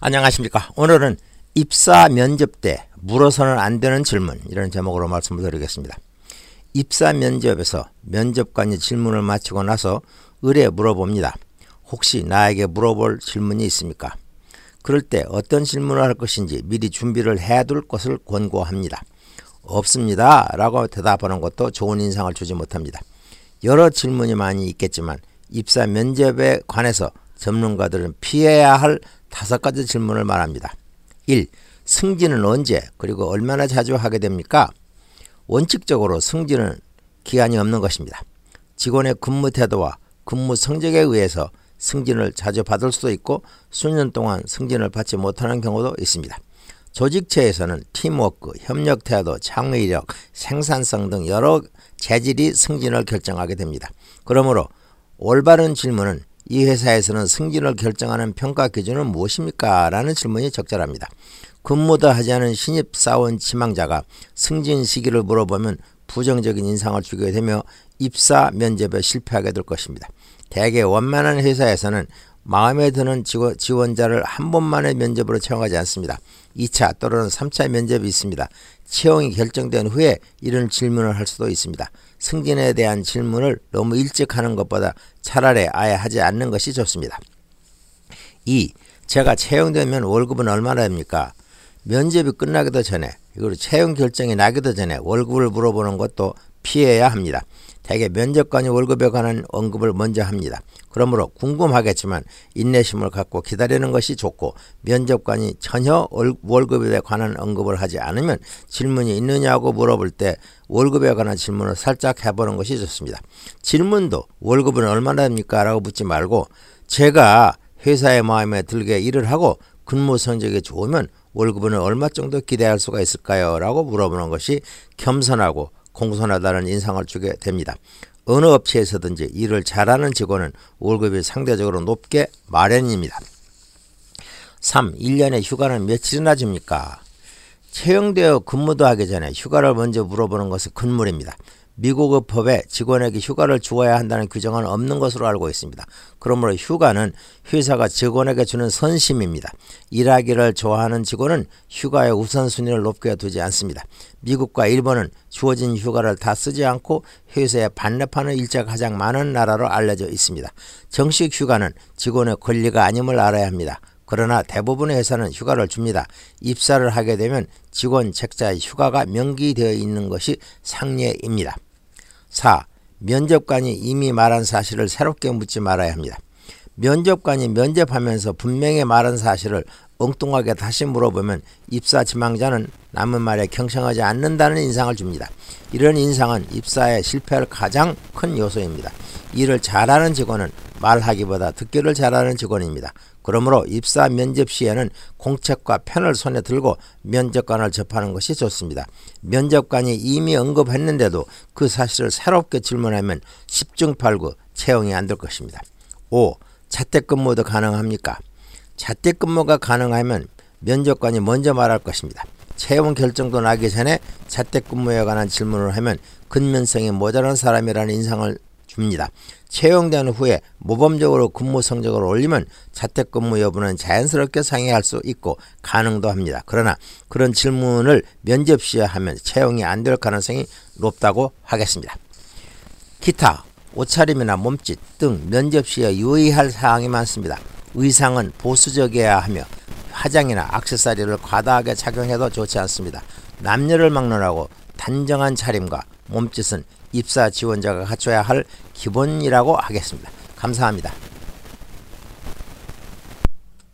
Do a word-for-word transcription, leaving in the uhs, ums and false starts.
안녕하십니까. 오늘은 입사 면접 때 물어서는 안 되는 질문, 이런 제목으로 말씀을 드리겠습니다. 입사 면접에서 면접관이 질문을 마치고 나서 의뢰에 물어봅니다. 혹시 나에게 물어볼 질문이 있습니까? 그럴 때 어떤 질문을 할 것인지 미리 준비를 해둘 것을 권고합니다. 없습니다 라고 대답하는 것도 좋은 인상을 주지 못합니다. 여러 질문이 많이 있겠지만 입사 면접에 관해서 전문가들은 피해야 할 다섯 가지 질문을 말합니다. 일. 승진은 언제 그리고 얼마나 자주 하게 됩니까? 원칙적으로 승진은 기한이 없는 것입니다. 직원의 근무 태도와 근무 성적에 의해서 승진을 자주 받을 수도 있고 수년 동안 승진을 받지 못하는 경우도 있습니다. 조직체에서는 팀워크, 협력 태도, 창의력, 생산성 등 여러 재질이 승진을 결정하게 됩니다. 그러므로 올바른 질문은 이 회사에서는 승진을 결정하는 평가 기준은 무엇입니까? 라는 질문이 적절합니다. 근무도 하지 않은 신입사원 지망자가 승진 시기를 물어보면 부정적인 인상을 주게 되며 입사 면접에 실패하게 될 것입니다. 대개 원만한 회사에서는 마음에 드는 지원자를 한 번만의 면접으로 채용하지 않습니다. 이 차 또는 삼 차 면접이 있습니다. 채용이 결정된 후에 이런 질문을 할 수도 있습니다. 승진에 대한 질문을 너무 일찍 하는 것보다 차라리 아예 하지 않는 것이 좋습니다. 이. 제가 채용되면 월급은 얼마나 됩니까? 면접이 끝나기도 전에, 그리고 채용 결정이 나기도 전에 월급을 물어보는 것도 피해야 합니다. 대개 면접관이 월급에 관한 언급을 먼저 합니다. 그러므로 궁금하겠지만 인내심을 갖고 기다리는 것이 좋고, 면접관이 전혀 월급에 관한 언급을 하지 않으면 질문이 있느냐고 물어볼 때 월급에 관한 질문을 살짝 해보는 것이 좋습니다. 질문도 월급은 얼마나 됩니까? 라고 묻지 말고, 제가 회사의 마음에 들게 일을 하고 근무 성적이 좋으면 월급은 얼마 정도 기대할 수가 있을까요? 라고 물어보는 것이 겸손하고 공손하다는 인상을 주게 됩니다. 어느 업체에서든지 일을 잘하는 직원은 월급이 상대적으로 높게 마련입니다. 삼. 일 년에 휴가는 며칠이나 줍니까? 채용되어 근무도 하기 전에 휴가를 먼저 물어보는 것은 금물입니다. 미국의 법에 직원에게 휴가를 주어야 한다는 규정은 없는 것으로 알고 있습니다. 그러므로 휴가는 회사가 직원에게 주는 선심입니다. 일하기를 좋아하는 직원은 휴가의 우선순위를 높게 두지 않습니다. 미국과 일본은 주어진 휴가를 다 쓰지 않고 회사에 반납하는 일자가 가장 많은 나라로 알려져 있습니다. 정식 휴가는 직원의 권리가 아님을 알아야 합니다. 그러나 대부분의 회사는 휴가를 줍니다. 입사를 하게 되면 직원 책자에 휴가가 명기되어 있는 것이 상례입니다. 사. 면접관이 이미 말한 사실을 새롭게 묻지 말아야 합니다. 면접관이 면접하면서 분명히 말한 사실을 엉뚱하게 다시 물어보면 입사 지망자는 남은 말에 경청하지 않는다는 인상을 줍니다. 이런 인상은 입사에 실패할 가장 큰 요소입니다. 일을 잘하는 직원은 말하기보다 듣기를 잘하는 직원입니다. 그러므로 입사 면접 시에는 공책과 펜을 손에 들고 면접관을 접하는 것이 좋습니다. 면접관이 이미 언급했는데도 그 사실을 새롭게 질문하면 십중팔구 채용이 안 될 것입니다. 오. 자택근무도 가능합니까? 자택근무가 가능하면 면접관이 먼저 말할 것입니다. 채용 결정도 나기 전에 자택근무에 관한 질문을 하면 근면성이 모자란 사람이라는 인상을 줍니다. 채용된 후에 모범적으로 근무 성적을 올리면 자택근무 여부는 자연스럽게 상의할 수 있고 가능도 합니다. 그러나 그런 질문을 면접 시에 하면 채용이 안 될 가능성이 높다고 하겠습니다. 기타, 옷차림이나 몸짓 등 면접 시에 유의할 사항이 많습니다. 의상은 보수적이어야 하며 화장이나 액세서리를 과다하게 착용해도 좋지 않습니다. 남녀를 막론하고 단정한 차림과 몸짓은 입사 지원자가 갖춰야 할 기본이라고 하겠습니다. 감사합니다.